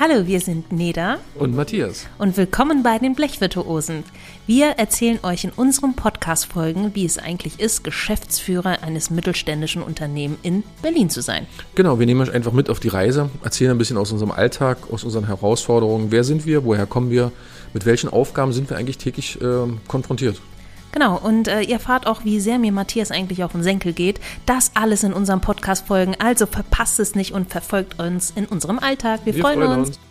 Hallo, wir sind Neda und Matthias und willkommen bei den Blechvirtuosen. Wir erzählen euch in unseren Podcast-Folgen, wie es eigentlich ist, Geschäftsführer eines mittelständischen Unternehmens in Berlin zu sein. Genau, wir nehmen euch einfach mit auf die Reise, erzählen ein bisschen aus unserem Alltag, aus unseren Herausforderungen. Wer sind wir, woher kommen wir, mit welchen Aufgaben sind wir eigentlich täglich konfrontiert. Genau, und ihr erfahrt auch, wie sehr mir Matthias eigentlich auf den Senkel geht. Das alles in unseren Podcast-Folgen, also verpasst es nicht und verfolgt uns in unserem Alltag. Wir freuen uns.